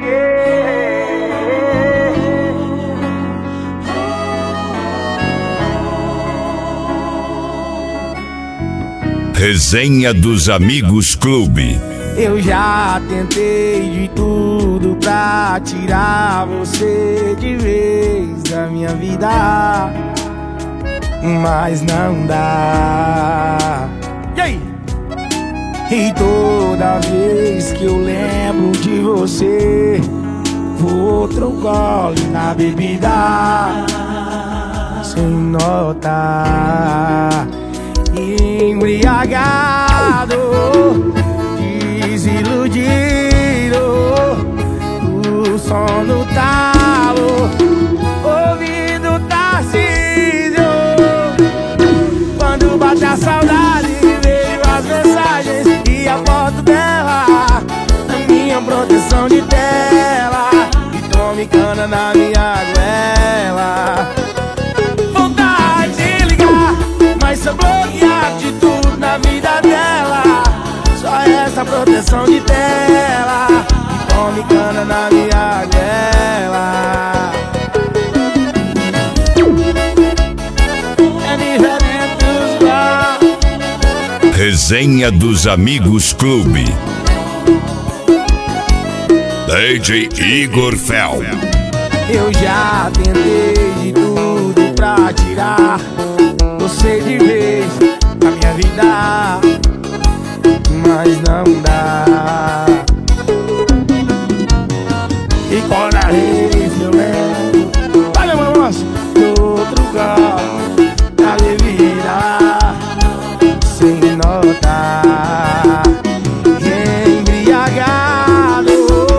Resenha dos Amigos Clube. Eu já tentei de tudo pra tirar você de vez da minha vida, mas não dá. E aí? E toda vez que eu lembro de você, vou outro gole na bebida, sem notar. Embriagado, desiludido, o sono talo, ouvindo Tarcísio. Quando bate a saudade, vejo as mensagens e a foto dela na minha proteção de tela, e tome cana na minha goela. Vontade de ligar, mas sou bloqueado de tudo na vida dela. Só essa proteção de tela, e tome cana na minha goela. É diferente dos bar. Resenha dos Amigos Clube. DJ Igor Fel. Eu já tentei de tudo pra tirar você de vez da minha vida, mas não dá. E cada vez eu lembro, olha meu moço, do outro carro da bebida, sem notar. Embriagado,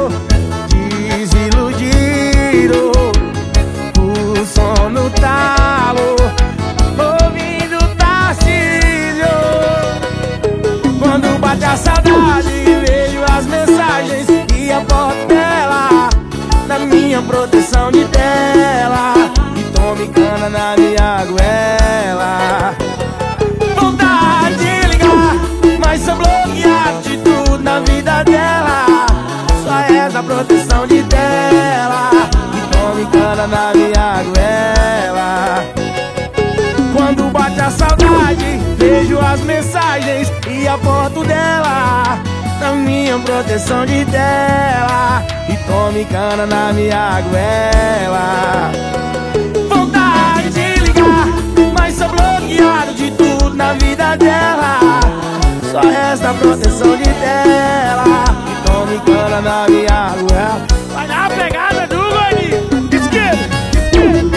desiludido, o sono talo, ouvindo Tarcísio. Quando bate a saudade, vejo as mensagens e a foto dela na minha proteção de tela, e tome cana na minha goela. Vontade de ligar, mas sou bloqueado de tudo na vida dela. Só essa proteção de tela, e tome cana na minha goela. Quando bate a saudade, vejo as mensagens e a foto dela na minha proteção de tela, e tome cana na minha goela. Vontade de ligar, mas sou bloqueado de tudo na vida dela. Só essa proteção de tela, e tome cana na minha goela. Vai dar a pegada do gordinho. Esquerda, esquerda.